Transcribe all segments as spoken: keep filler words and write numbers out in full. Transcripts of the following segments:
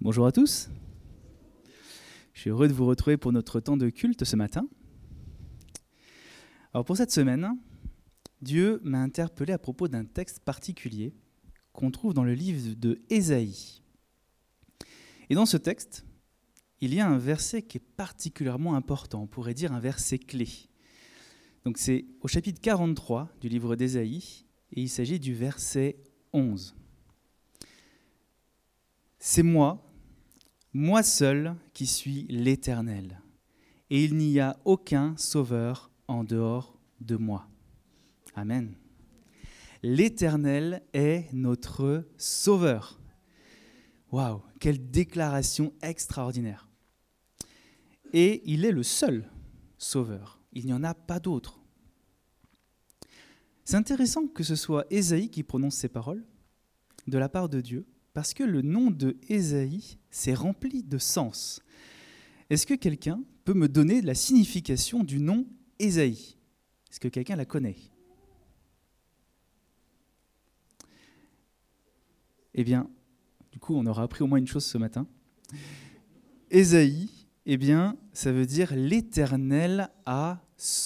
Bonjour à tous. Je suis heureux de vous retrouver pour notre temps de culte ce matin. Alors pour cette semaine, Dieu m'a interpellé à propos d'un texte particulier qu'on trouve dans le livre de Ésaïe. Et dans ce texte, il y a un verset qui est particulièrement important, on pourrait dire un verset clé. Donc c'est au chapitre quarante-trois du livre d'Ésaïe, et il s'agit du verset onze. C'est moi, moi seul, qui suis l'Éternel, et il n'y a aucun sauveur en dehors de moi. Amen. L'Éternel est notre sauveur. Waouh, quelle déclaration extraordinaire. Et il est le seul sauveur. Il n'y en a pas d'autre. C'est intéressant que ce soit Ésaïe qui prononce ces paroles de la part de Dieu, parce que le nom de Ésaïe s'est rempli de sens. Est-ce que quelqu'un peut me donner la signification du nom Ésaïe ? Est-ce que quelqu'un la connaît ? Eh bien, du coup, on aura appris au moins une chose ce matin. Ésaïe, eh bien, ça veut dire « l'Éternel a sauvé ».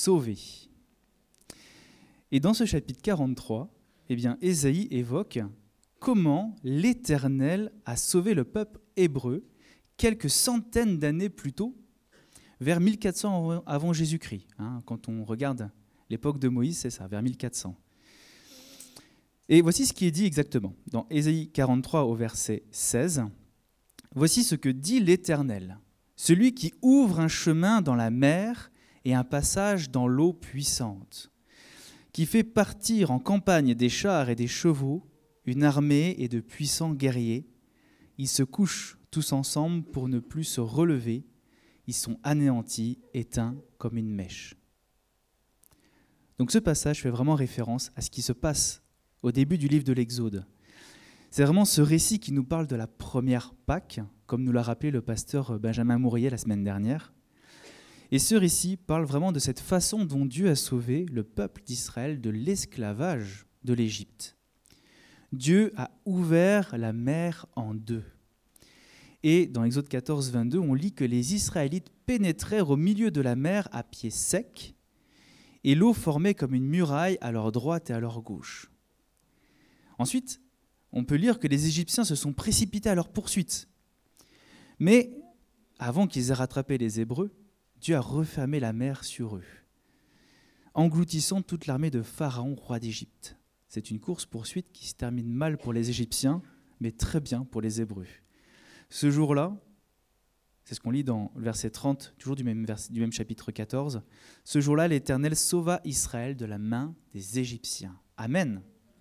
Et dans ce chapitre quarante-trois, eh bien, Ésaïe évoque comment l'Éternel a sauvé le peuple hébreu quelques centaines d'années plus tôt, vers mille quatre cents avant Jésus-Christ. Hein, quand on regarde l'époque de Moïse, c'est ça, vers mille quatre cents. Et voici ce qui est dit exactement. Dans Ésaïe quarante-trois au verset seize, « Voici ce que dit l'Éternel, celui qui ouvre un chemin dans la mer et un passage dans l'eau puissante, qui fait partir en campagne des chars et des chevaux, une armée et de puissants guerriers. Ils se couchent tous ensemble pour ne plus se relever. Ils sont anéantis, éteints comme une mèche. » Donc ce passage fait vraiment référence à ce qui se passe au début du livre de l'Exode. C'est vraiment ce récit qui nous parle de la première Pâque, comme nous l'a rappelé le pasteur Benjamin Mourier la semaine dernière. Et ce récit parle vraiment de cette façon dont Dieu a sauvé le peuple d'Israël de l'esclavage de l'Égypte. Dieu a ouvert la mer en deux. Et dans Exode quatorze, vingt-deux, on lit que les Israélites pénétrèrent au milieu de la mer à pied sec, et l'eau formait comme une muraille à leur droite et à leur gauche. Ensuite, on peut lire que les Égyptiens se sont précipités à leur poursuite. Mais avant qu'ils aient rattrapé les Hébreux, Dieu a refermé la mer sur eux, engloutissant toute l'armée de Pharaon, roi d'Égypte. C'est une course-poursuite qui se termine mal pour les Égyptiens, mais très bien pour les Hébreux. Ce jour-là, c'est ce qu'on lit dans le verset trente, toujours du même, verset, du même chapitre quatorze, « Ce jour-là, l'Éternel sauva Israël de la main des Égyptiens. » Amen.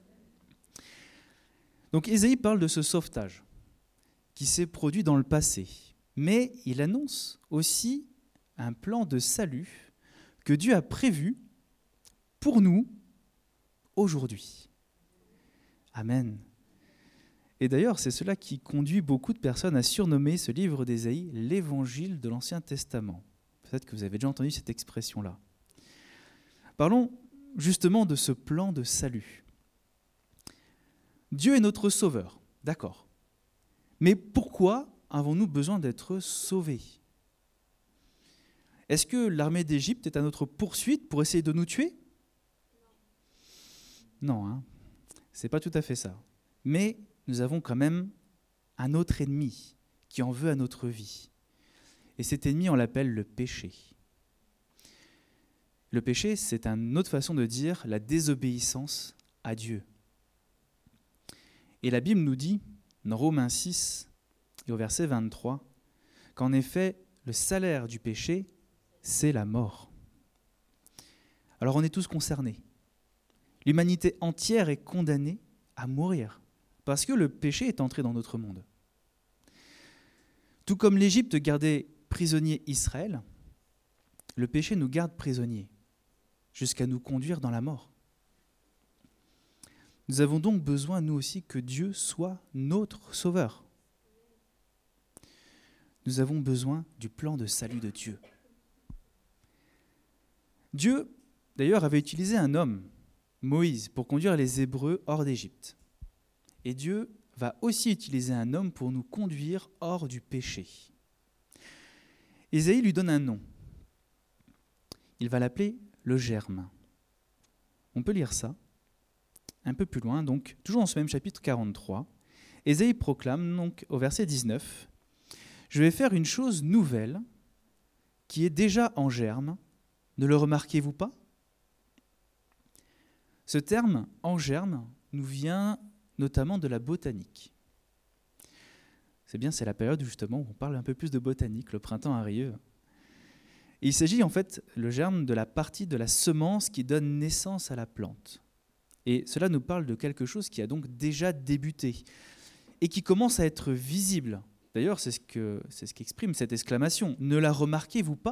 Donc Ésaïe parle de ce sauvetage qui s'est produit dans le passé, mais il annonce aussi un plan de salut que Dieu a prévu pour nous aujourd'hui. Amen. Et d'ailleurs, c'est cela qui conduit beaucoup de personnes à surnommer ce livre d'Ésaïe l'évangile de l'Ancien Testament. Peut-être que vous avez déjà entendu cette expression-là. Parlons justement de ce plan de salut. Dieu est notre sauveur, d'accord. Mais pourquoi avons-nous besoin d'être sauvés ? Est-ce que l'armée d'Égypte est à notre poursuite pour essayer de nous tuer ? Non, hein, c'est pas tout à fait ça. Mais nous avons quand même un autre ennemi qui en veut à notre vie. Et cet ennemi, on l'appelle le péché. Le péché, c'est une autre façon de dire la désobéissance à Dieu. Et la Bible nous dit, dans Romains six et au verset vingt-trois, qu'en effet, le salaire du péché, c'est la mort. Alors on est tous concernés. L'humanité entière est condamnée à mourir parce que le péché est entré dans notre monde. Tout comme l'Égypte gardait prisonnier Israël, le péché nous garde prisonniers jusqu'à nous conduire dans la mort. Nous avons donc besoin, nous aussi, que Dieu soit notre sauveur. Nous avons besoin du plan de salut de Dieu. Dieu, d'ailleurs, avait utilisé un homme, Moïse, pour conduire les Hébreux hors d'Égypte. Et Dieu va aussi utiliser un homme pour nous conduire hors du péché. Ésaïe lui donne un nom. Il va l'appeler le germe. On peut lire ça un peu plus loin, donc toujours dans ce même chapitre quarante-trois. Ésaïe proclame donc au verset dix-neuf « Je vais faire une chose nouvelle qui est déjà en germe. Ne le remarquez-vous pas ?» Ce terme « en germe » nous vient notamment de la botanique. C'est bien, c'est la période justement où on parle un peu plus de botanique, le printemps arrive. Et il s'agit en fait, le germe, de la partie de la semence qui donne naissance à la plante. Et cela nous parle de quelque chose qui a donc déjà débuté et qui commence à être visible. D'ailleurs, c'est ce que, c'est ce qu'exprime cette exclamation. « Ne la remarquez-vous pas ?»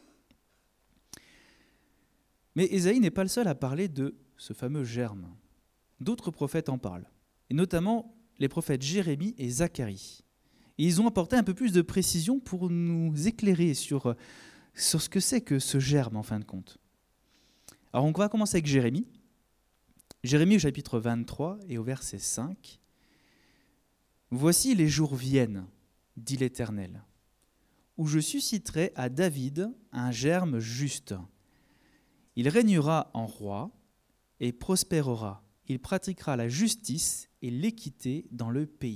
Mais Ésaïe n'est pas le seul à parler de ce fameux germe. D'autres prophètes en parlent, et notamment les prophètes Jérémie et Zacharie. Et ils ont apporté un peu plus de précision pour nous éclairer sur, sur ce que c'est que ce germe, en fin de compte. Alors, on va commencer avec Jérémie. Jérémie au chapitre vingt-trois et au verset cinq. « Voici les jours viennent, dit l'Éternel, où je susciterai à David un germe juste. Il régnera en roi et prospérera. Il pratiquera la justice et l'équité dans le pays. »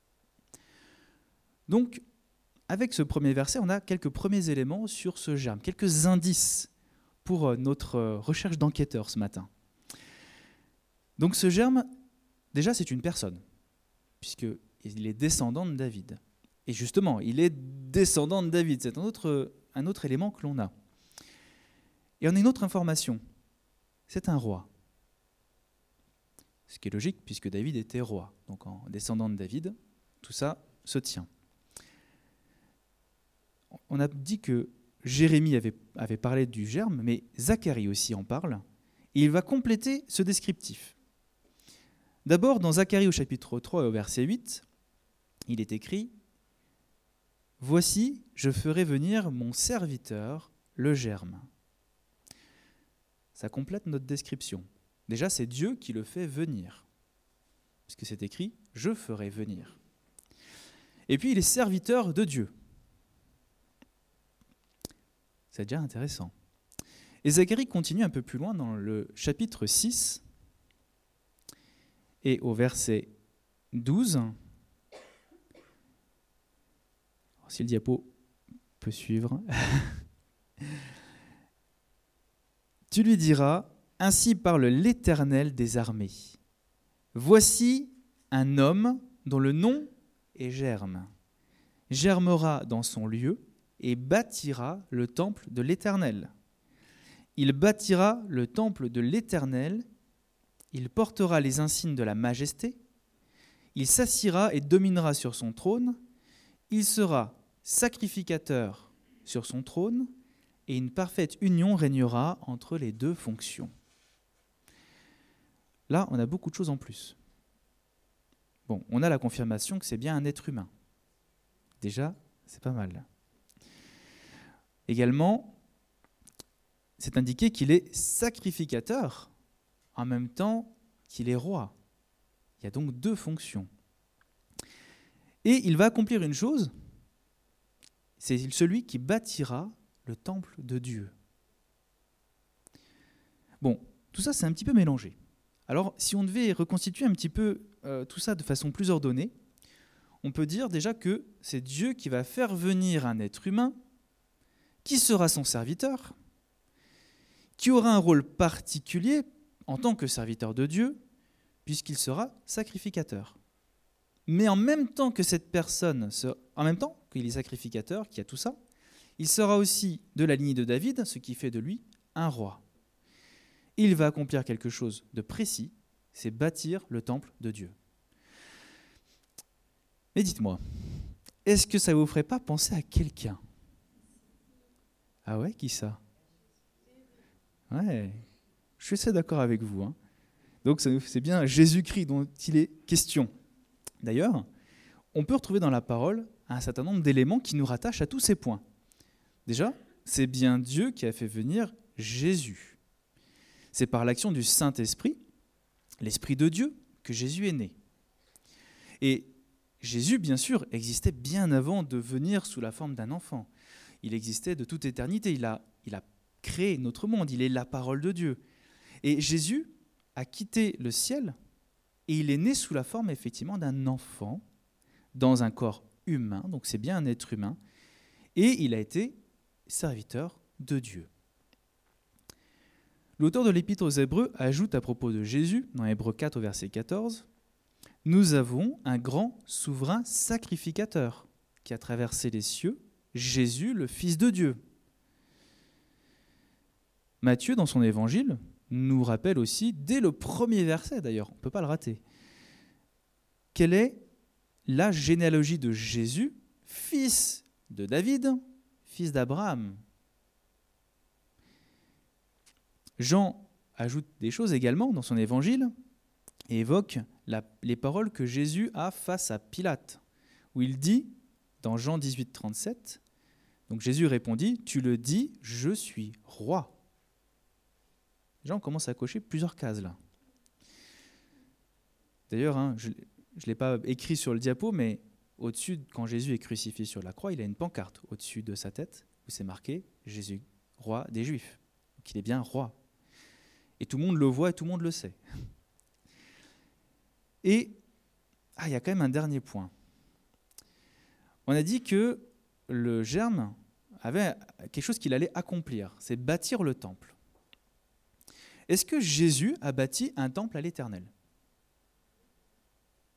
Donc, avec ce premier verset, on a quelques premiers éléments sur ce germe, quelques indices pour notre recherche d'enquêteur ce matin. Donc ce germe, déjà c'est une personne, puisqu'il est descendant de David. Et justement, il est descendant de David, c'est un autre, un autre élément que l'on a. Et on a une autre information, c'est un roi. Ce qui est logique, puisque David était roi. Donc en descendant de David, tout ça se tient. On a dit que Jérémie avait, avait parlé du germe, mais Zacharie aussi en parle, et il va compléter ce descriptif. D'abord, dans Zacharie au chapitre trois et au verset huit, il est écrit « Voici, je ferai venir mon serviteur, le germe. » Ça complète notre description. Déjà, c'est Dieu qui le fait venir, puisque c'est écrit « Je ferai venir ». Et puis, il est serviteur de Dieu. C'est déjà intéressant. Et Zacharie continue un peu plus loin dans le chapitre six et au verset douze. Alors, si le diapo peut suivre. Tu lui diras, ainsi parle l'Éternel des armées. Voici un homme dont le nom est Germe. Germera dans son lieu et bâtira le temple de l'Éternel. Il bâtira le temple de l'Éternel, il portera les insignes de la majesté, il s'assiera et dominera sur son trône, il sera sacrificateur sur son trône, et une parfaite union régnera entre les deux fonctions. Là, on a beaucoup de choses en plus. Bon, on a la confirmation que c'est bien un être humain. Déjà, c'est pas mal. Également, c'est indiqué qu'il est sacrificateur en même temps qu'il est roi. Il y a donc deux fonctions. Et il va accomplir une chose, c'est celui qui bâtira le temple de Dieu. Bon, tout ça c'est un petit peu mélangé. Alors, si on devait reconstituer un petit peu euh, tout ça de façon plus ordonnée, on peut dire déjà que c'est Dieu qui va faire venir un être humain qui sera son serviteur, qui aura un rôle particulier en tant que serviteur de Dieu, puisqu'il sera sacrificateur. Mais en même temps que cette personne, en même temps qu'il est sacrificateur, qui a tout ça, il sera aussi de la lignée de David, ce qui fait de lui un roi. Il va accomplir quelque chose de précis, c'est bâtir le temple de Dieu. Mais dites-moi, est-ce que ça ne vous ferait pas penser à quelqu'un ? Ah ouais, qui ça ? Ouais, je suis assez d'accord avec vous. Hein. Donc c'est bien Jésus-Christ dont il est question. D'ailleurs, on peut retrouver dans la parole un certain nombre d'éléments qui nous rattachent à tous ces points. Déjà, c'est bien Dieu qui a fait venir Jésus. C'est par l'action du Saint-Esprit, l'Esprit de Dieu, que Jésus est né. Et Jésus, bien sûr, existait bien avant de venir sous la forme d'un enfant. Il existait de toute éternité. Il a, il a créé notre monde. Il est la parole de Dieu. Et Jésus a quitté le ciel et il est né sous la forme, effectivement, d'un enfant dans un corps humain. Donc c'est bien un être humain. Et il a été serviteur de Dieu. L'auteur de l'Épître aux Hébreux ajoute à propos de Jésus, dans Hébreux quatre au verset quatorze, « Nous avons un grand souverain sacrificateur qui a traversé les cieux, Jésus, le Fils de Dieu. » Matthieu, dans son évangile, nous rappelle aussi, dès le premier verset d'ailleurs, on ne peut pas le rater, quelle est la généalogie de Jésus, fils de David, fils d'Abraham. Jean ajoute des choses également dans son évangile et évoque la, les paroles que Jésus a face à Pilate, où il dit, dans Jean dix-huit, trente-sept, donc Jésus répondit, « Tu le dis, je suis roi. » Jean commence à cocher plusieurs cases là. D'ailleurs, hein, je ne l'ai pas écrit sur le diapo, mais au-dessus, quand Jésus est crucifié sur la croix, il a une pancarte au-dessus de sa tête où c'est marqué « Jésus, roi des Juifs ». Donc il est bien roi. Et tout le monde le voit et tout le monde le sait. Et ah, il y a quand même un dernier point. On a dit que le germe avait quelque chose qu'il allait accomplir, c'est bâtir le temple. Est-ce que Jésus a bâti un temple à l'Éternel ? Oui ?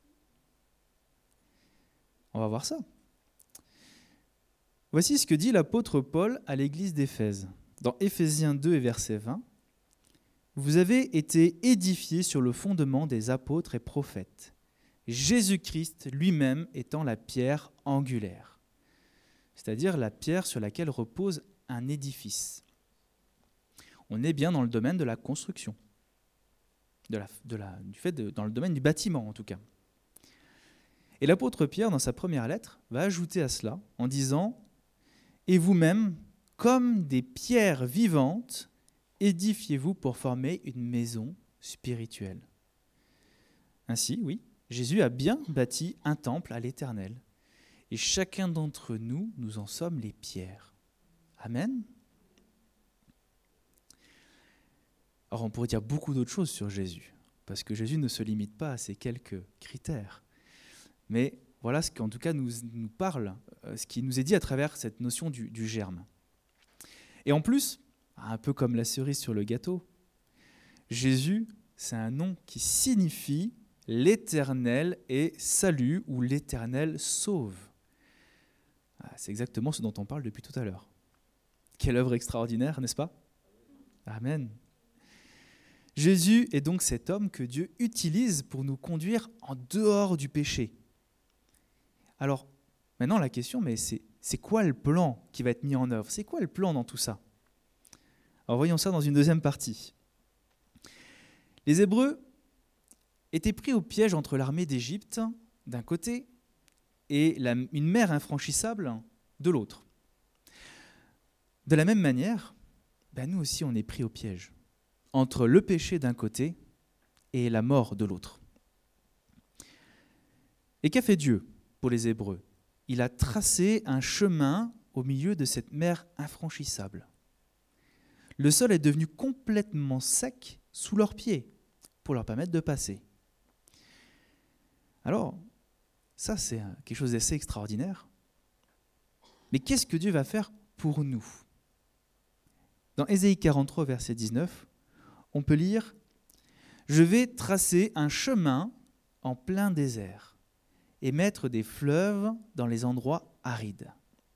On va voir ça. Voici ce que dit l'apôtre Paul à l'église d'Éphèse. Dans Éphésiens deux et verset vingt, « Vous avez été édifiés sur le fondement des apôtres et prophètes, Jésus-Christ lui-même étant la pierre angulaire. » C'est-à-dire la pierre sur laquelle repose un édifice. On est bien dans le domaine de la construction, de la, de la, du fait de, dans le domaine du bâtiment en tout cas. Et l'apôtre Pierre, dans sa première lettre, va ajouter à cela en disant « Et vous-même, comme des pierres vivantes, édifiez-vous pour former une maison spirituelle. » Ainsi, oui, Jésus a bien bâti un temple à l'Éternel. Et chacun d'entre nous, nous en sommes les pierres. Amen. Alors on pourrait dire beaucoup d'autres choses sur Jésus, parce que Jésus ne se limite pas à ces quelques critères. Mais voilà ce qu'en tout cas nous, nous parle, ce qui nous est dit à travers cette notion du, du germe. Et en plus, un peu comme la cerise sur le gâteau, Jésus, c'est un nom qui signifie « l'Éternel est salut » ou « l'Éternel sauve ». C'est exactement ce dont on parle depuis tout à l'heure. Quelle œuvre extraordinaire, n'est-ce pas ? Amen. Jésus est donc cet homme que Dieu utilise pour nous conduire en dehors du péché. Alors, maintenant la question, mais c'est, c'est quoi le plan qui va être mis en œuvre ? C'est quoi le plan dans tout ça ? Alors voyons ça dans une deuxième partie. Les Hébreux étaient pris au piège entre l'armée d'Égypte d'un côté et la, une mer infranchissable de l'autre. De la même manière, ben nous aussi on est pris au piège entre le péché d'un côté et la mort de l'autre. Et qu'a fait Dieu pour les Hébreux ? Il a tracé un chemin au milieu de cette mer infranchissable. Le sol est devenu complètement sec sous leurs pieds pour leur permettre de passer. Alors, ça c'est quelque chose d'assez extraordinaire. Mais qu'est-ce que Dieu va faire pour nous ? Dans Ésaïe quarante-trois, verset dix-neuf, on peut lire « Je vais tracer un chemin en plein désert et mettre des fleuves dans les endroits arides. »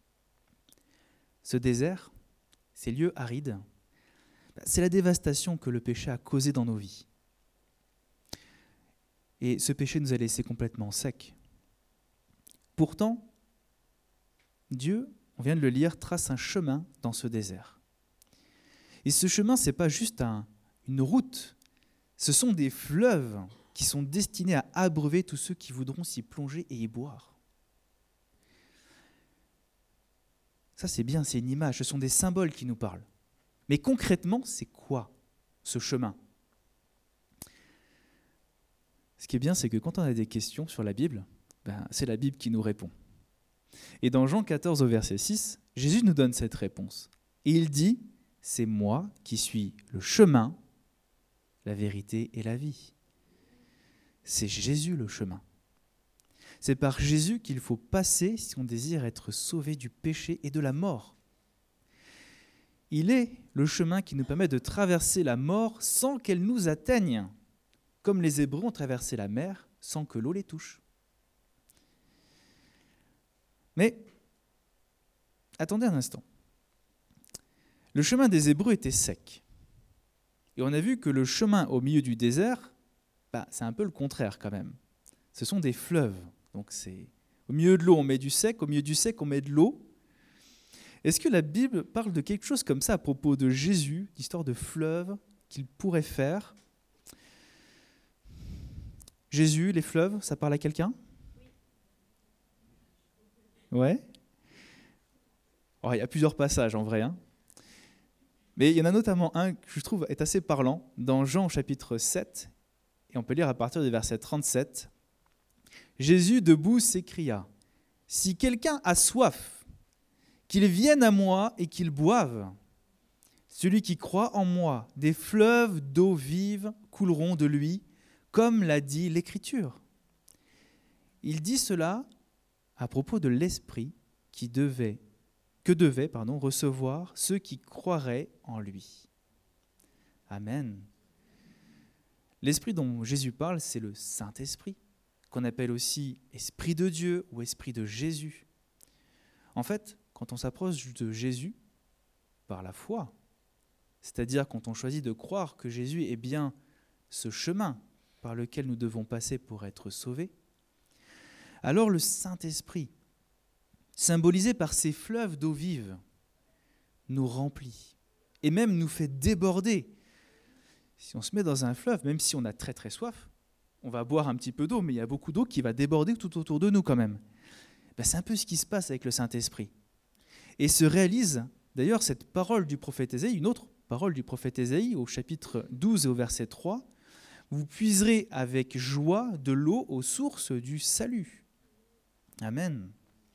Ce désert, ces lieux arides, c'est la dévastation que le péché a causée dans nos vies. Et ce péché nous a laissés complètement secs. Pourtant, Dieu, on vient de le lire, trace un chemin dans ce désert. Et ce chemin, ce n'est pas juste un, une route, ce sont des fleuves qui sont destinés à abreuver tous ceux qui voudront s'y plonger et y boire. Ça, c'est bien, c'est une image, ce sont des symboles qui nous parlent. Mais concrètement, c'est quoi ce chemin ? Ce qui est bien, c'est que quand on a des questions sur la Bible, ben, c'est la Bible qui nous répond. Et dans Jean quatorze au verset six, Jésus nous donne cette réponse. Et il dit, c'est moi qui suis le chemin, la vérité et la vie. C'est Jésus le chemin. C'est par Jésus qu'il faut passer si on désire être sauvé du péché et de la mort. Il est le chemin qui nous permet de traverser la mort sans qu'elle nous atteigne, comme les Hébreux ont traversé la mer sans que l'eau les touche. Mais, attendez un instant. Le chemin des Hébreux était sec. Et on a vu que le chemin au milieu du désert, bah, c'est un peu le contraire quand même. Ce sont des fleuves. Donc c'est au milieu de l'eau, on met du sec, au milieu du sec, on met de l'eau. Est-ce que la Bible parle de quelque chose comme ça à propos de Jésus, l'histoire de fleuves qu'il pourrait faire? Jésus, les fleuves, ça parle à quelqu'un? Ouais. Alors, il y a plusieurs passages en vrai, hein. Mais il y en a notamment un que je trouve est assez parlant dans Jean chapitre sept, et on peut lire à partir du verset trente-sept. Jésus debout s'écria, « Si quelqu'un a soif, qu'il vienne à moi et qu'il boive. Celui qui croit en moi, des fleuves d'eau vive couleront de lui, comme l'a dit l'Écriture. » Il dit cela à propos de l'Esprit qui devait, que devaient pardon, recevoir ceux qui croiraient en lui. Amen. L'Esprit dont Jésus parle, c'est le Saint-Esprit, qu'on appelle aussi Esprit de Dieu ou Esprit de Jésus. En fait, quand on s'approche de Jésus par la foi, c'est-à-dire quand on choisit de croire que Jésus est bien ce chemin par lequel nous devons passer pour être sauvés, alors le Saint-Esprit, symbolisé par ces fleuves d'eau vive, nous remplit et même nous fait déborder. Si on se met dans un fleuve, même si on a très très soif, on va boire un petit peu d'eau, mais il y a beaucoup d'eau qui va déborder tout autour de nous quand même. Ben, c'est un peu ce qui se passe avec le Saint-Esprit. Et se réalise d'ailleurs cette parole du prophète Ésaïe, une autre parole du prophète Ésaïe au chapitre douze et au verset trois. Vous puiserez avec joie de l'eau aux sources du salut. Amen.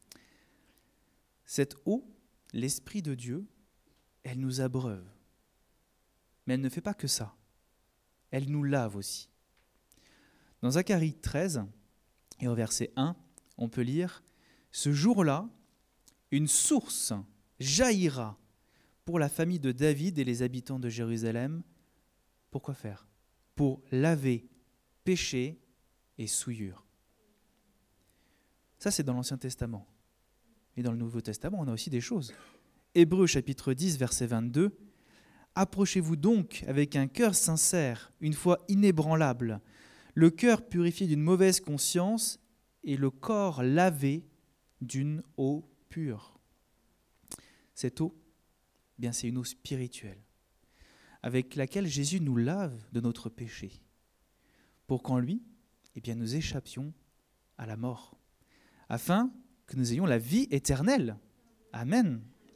Cette eau, l'Esprit de Dieu, elle nous abreuve. Mais elle ne fait pas que ça. Elle nous lave aussi. Dans Zacharie treize, et au verset un, on peut lire « Ce jour-là, une source jaillira pour la famille de David et les habitants de Jérusalem. » Pour quoi faire? Pour laver péché et souillure. Ça, c'est dans l'Ancien Testament. Et dans le Nouveau Testament, on a aussi des choses. Hébreux chapitre dix, verset vingt-deux. « Approchez-vous donc avec un cœur sincère, une foi inébranlable, le cœur purifié d'une mauvaise conscience et le corps lavé d'une eau pure. » Cette eau, eh bien, c'est une eau spirituelle, avec laquelle Jésus nous lave de notre péché, pour qu'en lui, eh bien, nous échappions à la mort, afin que nous ayons la vie éternelle. Amen.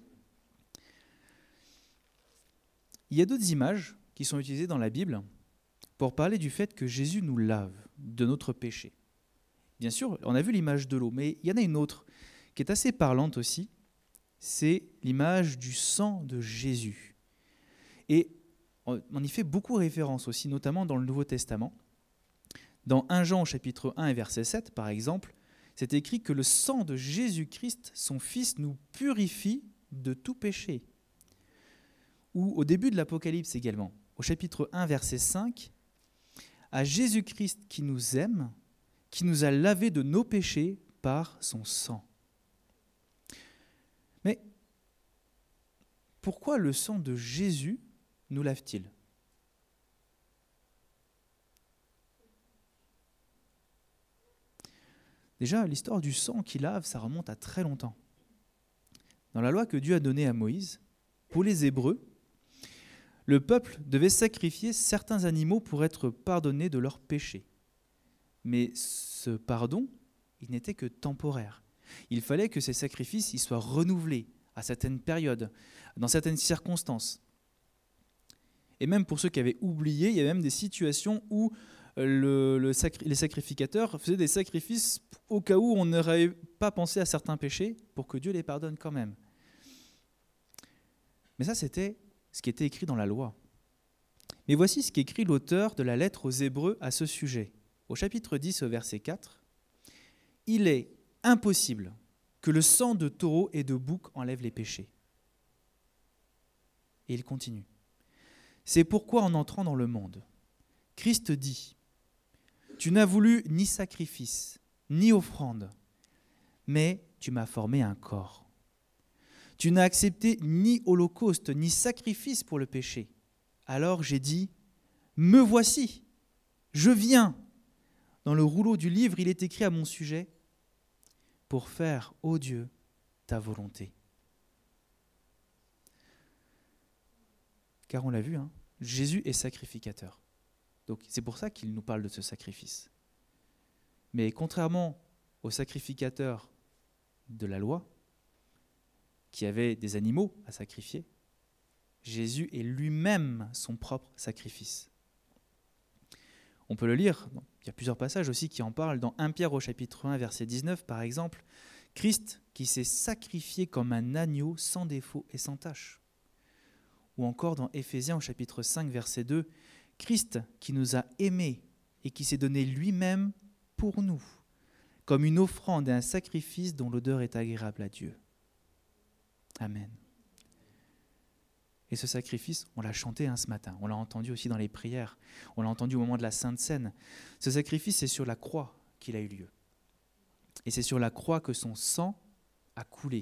Il y a d'autres images qui sont utilisées dans la Bible pour parler du fait que Jésus nous lave de notre péché. Bien sûr, on a vu l'image de l'eau, mais il y en a une autre qui est assez parlante aussi, c'est l'image du sang de Jésus. Et on y fait beaucoup référence aussi, notamment dans le Nouveau Testament. Dans premier Jean chapitre un et verset sept, par exemple, c'est écrit que le sang de Jésus-Christ, son Fils, nous purifie de tout péché. Ou au début de l'Apocalypse également, au chapitre un, verset cinq, à Jésus-Christ qui nous aime, qui nous a lavés de nos péchés par son sang. Mais pourquoi le sang de Jésus nous lave-t-il ? Déjà, l'histoire du sang qui lave, ça remonte à très longtemps. Dans la loi que Dieu a donnée à Moïse, pour les Hébreux, le peuple devait sacrifier certains animaux pour être pardonné de leurs péchés. Mais ce pardon, il n'était que temporaire. Il fallait que ces sacrifices ils soient renouvelés à certaines périodes, dans certaines circonstances. Et même pour ceux qui avaient oublié, il y avait même des situations où le, le sacri- les sacrificateurs faisaient des sacrifices au cas où on n'aurait pas pensé à certains péchés pour que Dieu les pardonne quand même. Mais ça, c'était ce qui était écrit dans la loi. Mais voici ce qu'écrit l'auteur de la lettre aux Hébreux à ce sujet. Au chapitre dix, au verset quatre, « Il est impossible que le sang de taureau et de bouc enlève les péchés. » Et il continue. « C'est pourquoi en entrant dans le monde, Christ dit, « Tu n'as voulu ni sacrifice, ni offrande, mais tu m'as formé un corps. Tu n'as accepté ni holocauste, ni sacrifice pour le péché. Alors j'ai dit, me voici, je viens. Dans le rouleau du livre, il est écrit à mon sujet, pour faire, ô Dieu, ta volonté. » Car on l'a vu, hein, Jésus est sacrificateur. Donc c'est pour ça qu'il nous parle de ce sacrifice. Mais contrairement au sacrificateur de la loi, qui avait des animaux à sacrifier, Jésus est lui-même son propre sacrifice. On peut le lire, il y a plusieurs passages aussi qui en parlent. Dans premier Pierre au chapitre un, verset dix-neuf, par exemple, Christ qui s'est sacrifié comme un agneau sans défaut et sans tache. Ou encore dans Éphésiens au chapitre cinq, verset deux, Christ qui nous a aimés et qui s'est donné lui-même pour nous, comme une offrande et un sacrifice dont l'odeur est agréable à Dieu. Amen. Et ce sacrifice, on l'a chanté hein, ce matin, on l'a entendu aussi dans les prières, on l'a entendu au moment de la Sainte Seine. Ce sacrifice, c'est sur la croix qu'il a eu lieu. Et c'est sur la croix que son sang a coulé.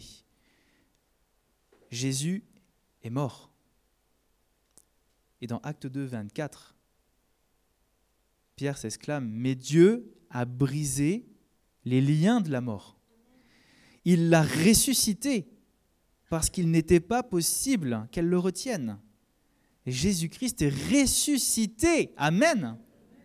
Jésus est mort. Et dans Actes deux, vingt-quatre, Pierre s'exclame, « Mais Dieu a brisé les liens de la mort. Il l'a ressuscité parce qu'il n'était pas possible qu'elle le retienne. Et Jésus-Christ est ressuscité. Amen. »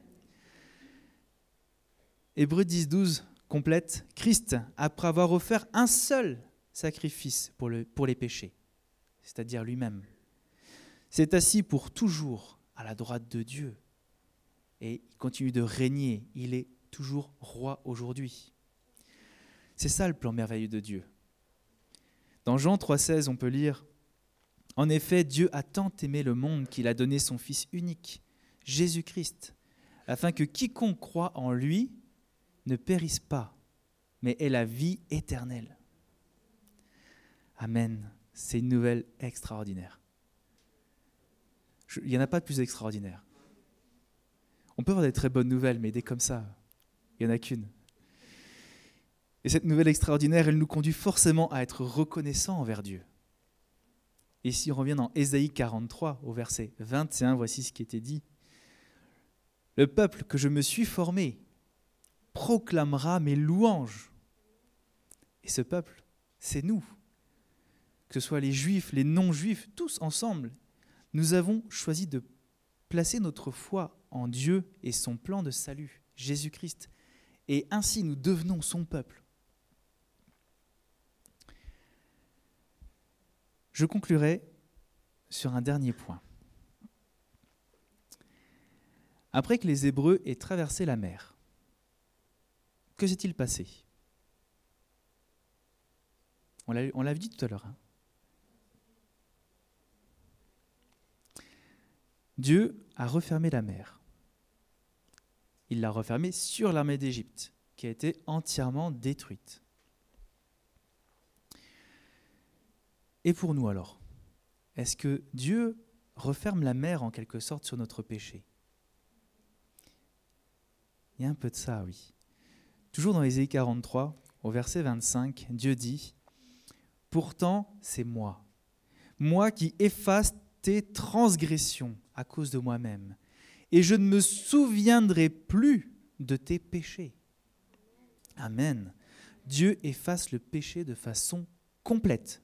Hébreux dix, douze complète, « Christ, après avoir offert un seul sacrifice pour, le, pour les péchés, c'est-à-dire lui-même, s'est assis pour toujours à la droite de Dieu. Et il continue de régner. Il est toujours roi aujourd'hui. » C'est ça le plan merveilleux de Dieu. Dans Jean trois, seize, on peut lire « En effet, Dieu a tant aimé le monde qu'il a donné son Fils unique, Jésus-Christ, afin que quiconque croit en lui ne périsse pas, mais ait la vie éternelle. » Amen. C'est une nouvelle extraordinaire. Je, il n'y en a pas de plus extraordinaire. On peut avoir des très bonnes nouvelles, mais des comme ça, il n'y en a qu'une. Et cette nouvelle extraordinaire, elle nous conduit forcément à être reconnaissants envers Dieu. Et si on revient dans Ésaïe quarante-trois, au verset vingt et un, voici ce qui était dit. « Le peuple que je me suis formé proclamera mes louanges. » Et ce peuple, c'est nous. Que ce soit les juifs, les non-juifs, tous ensemble, nous avons choisi de placer notre foi en Dieu et son plan de salut, Jésus-Christ. Et ainsi, nous devenons son peuple. Je conclurai sur un dernier point. Après que les Hébreux aient traversé la mer, que s'est-il passé ? On l'a, on l'a dit tout à l'heure. Hein. Dieu a refermé la mer. Il l'a refermée sur l'armée d'Égypte, qui a été entièrement détruite. Et pour nous alors, est-ce que Dieu referme la mer en quelque sorte sur notre péché ? Il y a un peu de ça, oui. Toujours dans Ésaïe quarante-trois, au verset vingt-cinq, Dieu dit « Pourtant, c'est moi, moi qui efface tes transgressions à cause de moi-même, et je ne me souviendrai plus de tes péchés. » Amen. Dieu efface le péché de façon complète.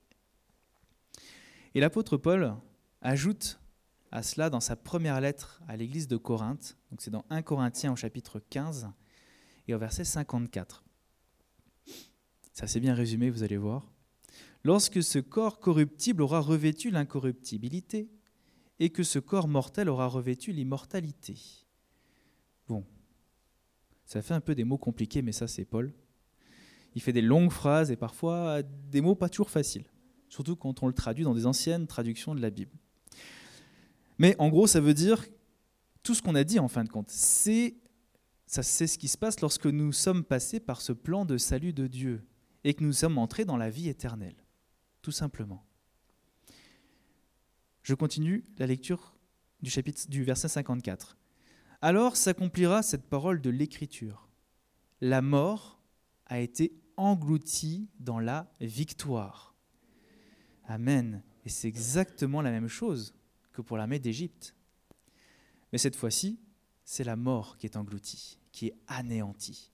Et l'apôtre Paul ajoute à cela dans sa première lettre à l'église de Corinthe, donc c'est dans premier Corinthiens au chapitre quinze et au verset cinquante-quatre. Ça c'est bien résumé, vous allez voir. « Lorsque ce corps corruptible aura revêtu l'incorruptibilité, et que ce corps mortel aura revêtu l'immortalité, Ça fait un peu des mots compliqués, mais ça, c'est Paul. Il fait des longues phrases et parfois des mots pas toujours faciles, surtout quand on le traduit dans des anciennes traductions de la Bible. Mais en gros, ça veut dire tout ce qu'on a dit en fin de compte. C'est, ça, c'est ce qui se passe lorsque nous sommes passés par ce plan de salut de Dieu et que nous sommes entrés dans la vie éternelle, tout simplement. Je continue la lecture du chapitre du verset cinquante-quatre. Alors s'accomplira cette parole de l'Écriture. La mort a été engloutie dans la victoire. Amen. Et c'est exactement la même chose que pour l'armée d'Égypte. Mais cette fois-ci, c'est la mort qui est engloutie, qui est anéantie.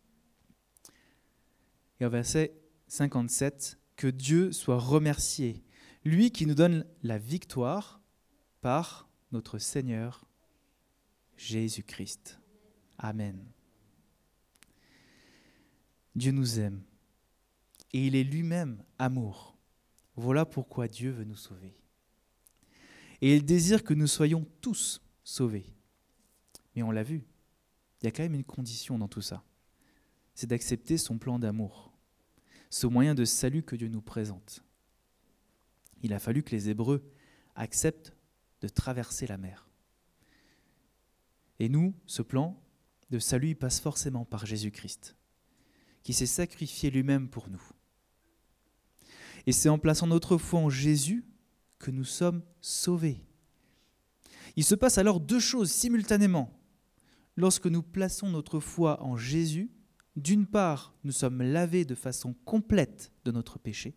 Et au verset cinquante-sept, que Dieu soit remercié, lui qui nous donne la victoire par notre Seigneur Jésus-Christ. Amen. Dieu nous aime et il est lui-même amour. Voilà pourquoi Dieu veut nous sauver. Et il désire que nous soyons tous sauvés. Mais on l'a vu, il y a quand même une condition dans tout ça. C'est d'accepter son plan d'amour, ce moyen de salut que Dieu nous présente. Il a fallu que les Hébreux acceptent de traverser la mer. Et nous, ce plan de salut il passe forcément par Jésus-Christ, qui s'est sacrifié lui-même pour nous. Et c'est en plaçant notre foi en Jésus que nous sommes sauvés. Il se passe alors deux choses simultanément. Lorsque nous plaçons notre foi en Jésus, d'une part, nous sommes lavés de façon complète de notre péché,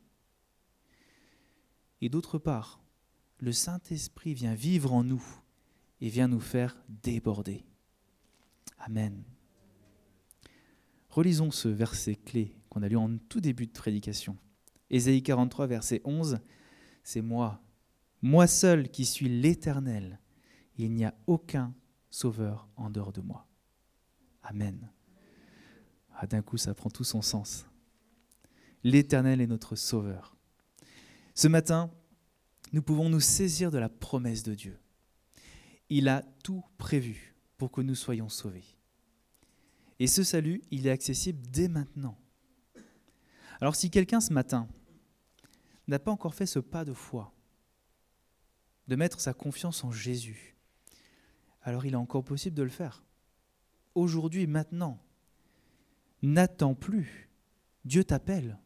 et d'autre part, le Saint-Esprit vient vivre en nous et vient nous faire déborder. Amen. Relisons ce verset clé qu'on a lu en tout début de prédication. Ésaïe quarante-trois, verset onze, c'est moi, moi seul qui suis l'Éternel. Il n'y a aucun sauveur en dehors de moi. Amen. Ah, d'un coup, ça prend tout son sens. L'Éternel est notre sauveur. Ce matin, nous pouvons nous saisir de la promesse de Dieu. Il a tout prévu pour que nous soyons sauvés. Et ce salut, il est accessible dès maintenant. Alors si quelqu'un ce matin n'a pas encore fait ce pas de foi, de mettre sa confiance en Jésus, alors il est encore possible de le faire. Aujourd'hui, maintenant, n'attends plus. Dieu t'appelle.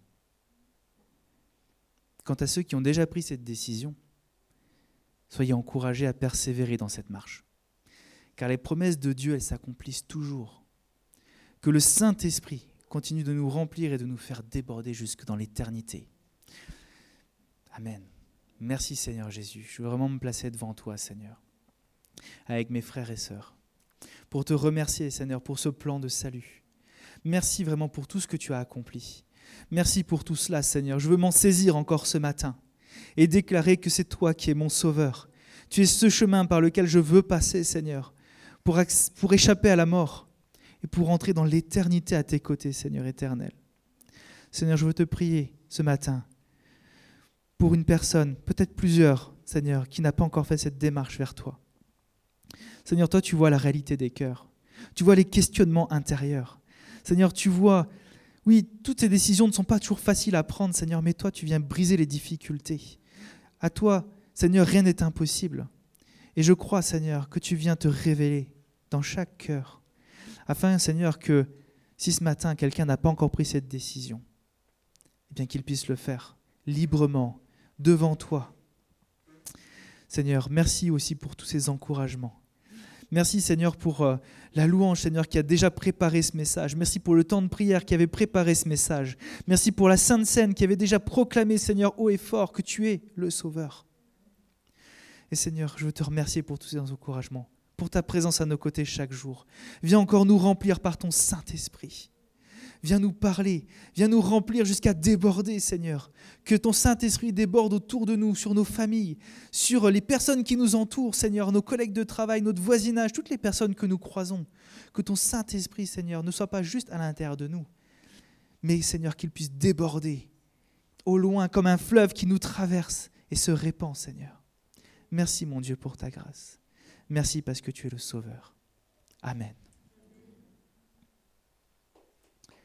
Quant à ceux qui ont déjà pris cette décision, soyez encouragés à persévérer dans cette marche. Car les promesses de Dieu, elles s'accomplissent toujours. Que le Saint-Esprit continue de nous remplir et de nous faire déborder jusque dans l'éternité. Amen. Merci Seigneur Jésus. Je veux vraiment me placer devant toi, Seigneur, avec mes frères et sœurs, pour te remercier, Seigneur, pour ce plan de salut. Merci vraiment pour tout ce que tu as accompli. Merci pour tout cela, Seigneur. Je veux m'en saisir encore ce matin et déclarer que c'est toi qui es mon sauveur. Tu es ce chemin par lequel je veux passer, Seigneur, pour, pour échapper à la mort et pour entrer dans l'éternité à tes côtés, Seigneur éternel. Seigneur, je veux te prier ce matin pour une personne, peut-être plusieurs, Seigneur, qui n'a pas encore fait cette démarche vers toi. Seigneur, toi, tu vois la réalité des cœurs. Tu vois les questionnements intérieurs. Seigneur, tu vois, oui, toutes ces décisions ne sont pas toujours faciles à prendre, Seigneur, mais toi, tu viens briser les difficultés. À toi, Seigneur, rien n'est impossible. Et je crois, Seigneur, que tu viens te révéler dans chaque cœur, afin, Seigneur, que si ce matin, quelqu'un n'a pas encore pris cette décision, eh bien qu'il puisse le faire librement, devant toi. Seigneur, merci aussi pour tous ces encouragements. Merci, Seigneur, pour euh, la louange, Seigneur, qui a déjà préparé ce message. Merci pour le temps de prière qui avait préparé ce message. Merci pour la Sainte Seine qui avait déjà proclamé, Seigneur, haut et fort, que tu es le Sauveur. Et Seigneur, je veux te remercier pour tous ces encouragements, pour ta présence à nos côtés chaque jour. Viens encore nous remplir par ton Saint-Esprit. Viens nous parler, viens nous remplir jusqu'à déborder, Seigneur. Que ton Saint-Esprit déborde autour de nous, sur nos familles, sur les personnes qui nous entourent, Seigneur, nos collègues de travail, notre voisinage, toutes les personnes que nous croisons. Que ton Saint-Esprit, Seigneur, ne soit pas juste à l'intérieur de nous, mais, Seigneur, qu'il puisse déborder au loin comme un fleuve qui nous traverse et se répand, Seigneur. Merci, mon Dieu, pour ta grâce. Merci parce que tu es le Sauveur. Amen.